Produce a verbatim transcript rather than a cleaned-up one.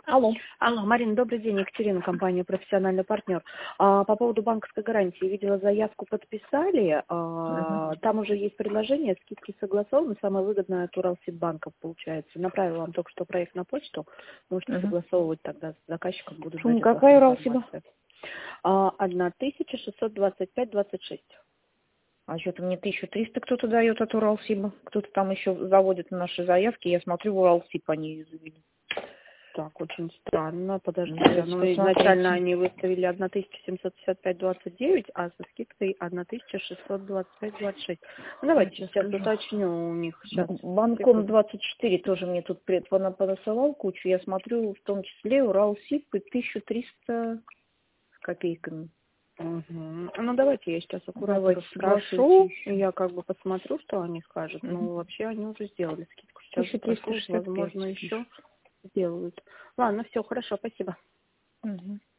Алло. Алло, Марина, добрый день. Екатерина, компания «Профессиональный партнер». А, по поводу банковской гарантии. Видела, заявку подписали. Мгм. А, там уже есть предложение, скидки согласованы. Самое выгодное от Уралсиббанка получается. Направила вам только что проект на почту. Можете Мгм. согласовывать тогда с заказчиком. Буду Сумма ждать от вас какая, Уралсиба? информации. А, одна тысяча шестьсот двадцать пять двадцать шесть. А что-то мне тысячу триста кто-то дает от Уралсиба. Кто-то там еще заводит на наши заявки. Я смотрю, в Уралсиб они завели. Так, очень странно. Подождите. Давайте Ну, изначально посмотрите. они выставили одна тысяча семьсот пятьдесят пять двадцать девять, а со скидкой одна тысяча шестьсот двадцать пять двадцать шесть. Ну, давайте Сейчас сейчас скажу. уточню у них. Сейчас, Банком секунду. двадцать четыре тоже мне тут пред- пона- понасылал кучу. Я смотрю, в том числе Уралсиб и тысяча триста с копейками. Мгм. Ну, давайте я сейчас аккуратно Давайте, согласуйте спрошу, и еще. я как бы посмотрю, что они скажут. Угу. Ну, вообще они уже сделали скидку. Сейчас тысяча триста запрошу, шестьдесят возможно, пять еще пишут. сделают. Ладно, все, хорошо, спасибо. Угу.